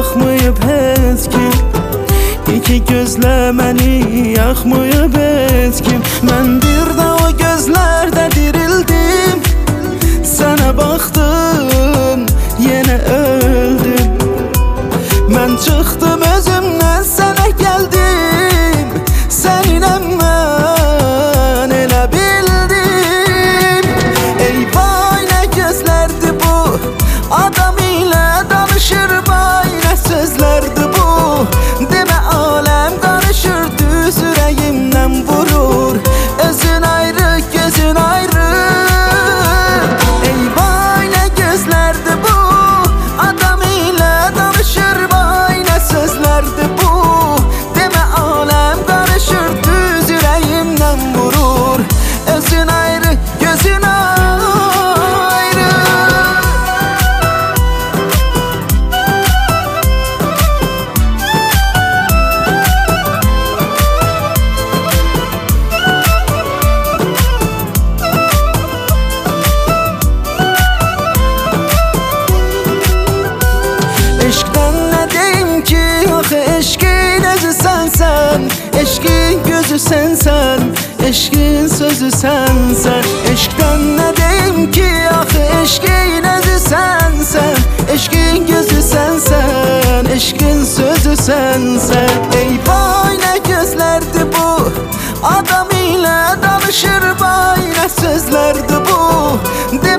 baxmayıb heç kim. İki gözlə məni yaxmayıb heç kim. Mən bir də o gözlərdə dirildim, sənə baxdım, yenə öldüm. Mən çıxdım özümdən, sənə gəldim, səninlə mən elə bildim. Ey vay nə gözlərdi bu, adam ilə danışır vay nə sözlərdi bu. Demə aləm qarışır, düz ürəyimdən vurur, özün ayrı, gözün ayrı. Ey vay nə gözlərdi bu, adam ilə danışır vay nə sözlərdi bu. Demə aləm qarışır, düz ürəyimdən vurur, özün ayrı, gözün ayrı. Eşqdən nə deyim ki, axı eşqin özü sənsən, eşqin gözü sənsən, eşqin sözü sənsən. Eşqdən nə deyim ki, axı eşqin özü sənsən, eşqin gözü sənsən, eşqin sözü sənsən. Ey vay nə gözlərdi bu, adam ilə danışır vay nə sözlərdi bu.